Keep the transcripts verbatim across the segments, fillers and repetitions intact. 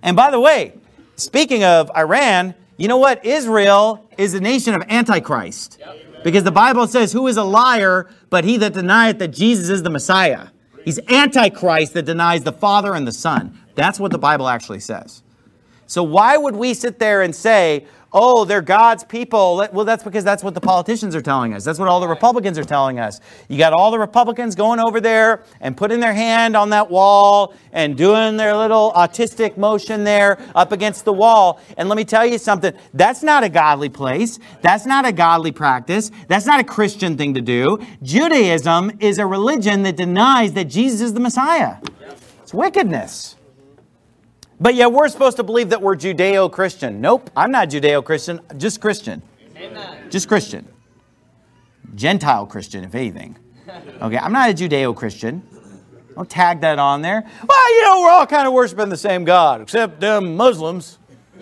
And by the way, speaking of Iran, you know what? Israel is a nation of Antichrist. Because the Bible says, who is a liar but he that denieth that Jesus is the Messiah? He's Antichrist that denies the Father and the Son. That's what the Bible actually says. So why would we sit there and say, oh, they're God's people? Well, that's because that's what the politicians are telling us. That's what all the Republicans are telling us. You got all the Republicans going over there and putting their hand on that wall and doing their little autistic motion there up against the wall. And let me tell you something. That's not a godly place. That's not a godly practice. That's not a Christian thing to do. Judaism is a religion that denies that Jesus is the Messiah. It's wickedness. But yet we're supposed to believe that we're Judeo-Christian. Nope, I'm not Judeo-Christian, just Christian. Amen. Just Christian. Gentile Christian, if anything. Okay, I'm not a Judeo-Christian. Don't tag that on there. Well, you know, we're all kind of worshiping the same God, except them Muslims.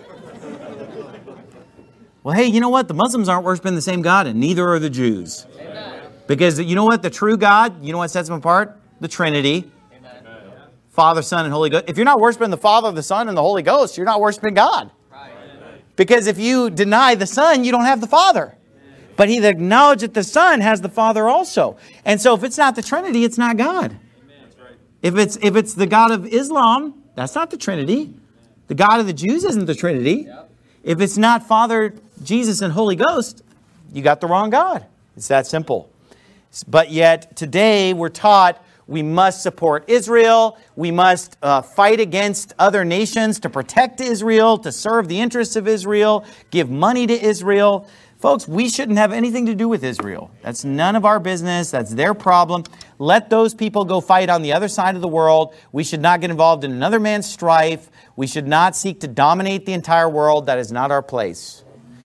Well, hey, you know what? The Muslims aren't worshiping the same God, and neither are the Jews. Amen. Because you know what? The true God, you know what sets them apart? The Trinity. Father, Son, and Holy Ghost. If you're not worshiping the Father, the Son, and the Holy Ghost, you're not worshiping God. Right. Because if you deny the Son, you don't have the Father. But he that acknowledgeth the Son has the Father also. And so if it's not the Trinity, it's not God. Right. If it's if it's the God of Islam, that's not the Trinity. The God of the Jews isn't the Trinity. Yep. If it's not Father, Jesus, and Holy Ghost, you got the wrong God. It's that simple. But yet today we're taught we must support Israel. We must uh, fight against other nations to protect Israel, to serve the interests of Israel, give money to Israel. Folks, we shouldn't have anything to do with Israel. That's none of our business. That's their problem. Let those people go fight on the other side of the world. We should not get involved in another man's strife. We should not seek to dominate the entire world. That is not our place.